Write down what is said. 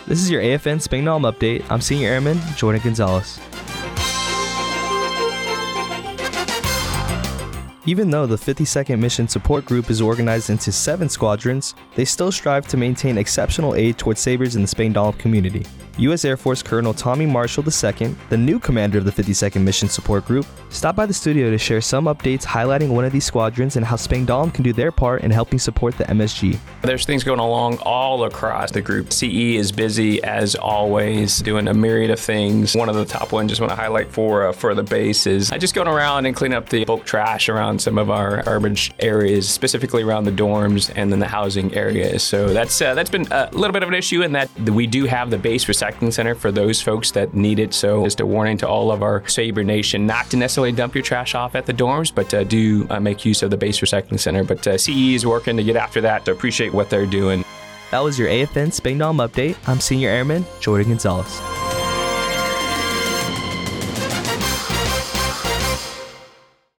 This is your AFN Spangdahlem update. I'm Senior Airman Jordan Gonzalez. Even though the 52nd Mission Support Group is organized into 7 squadrons, they still strive to maintain exceptional aid towards Sabres in the Spangdahlem community. U.S. Air Force Colonel Tommy Marshall II, the new commander of the 52nd Mission Support Group, stopped by the studio to share some updates highlighting one of these squadrons and how Spangdahlem can do their part in helping support the MSG. There's things going along all across the group. CE is busy as always, doing a myriad of things. One of the top ones I just want to highlight for the base is just going around and cleaning up the bulk trash around some of our garbage areas, specifically around the dorms and then the housing areas. So that's been a little bit of an issue in that we do have the base recycling center for those folks that need it. So just a warning to all of our Sabre Nation not to necessarily dump your trash off at the dorms, but do make use of the base recycling center. But CE is working to get after that, to appreciate what they're doing. That was your AFN Spangdahlem update. I'm Senior Airman Jordan Gonzalez.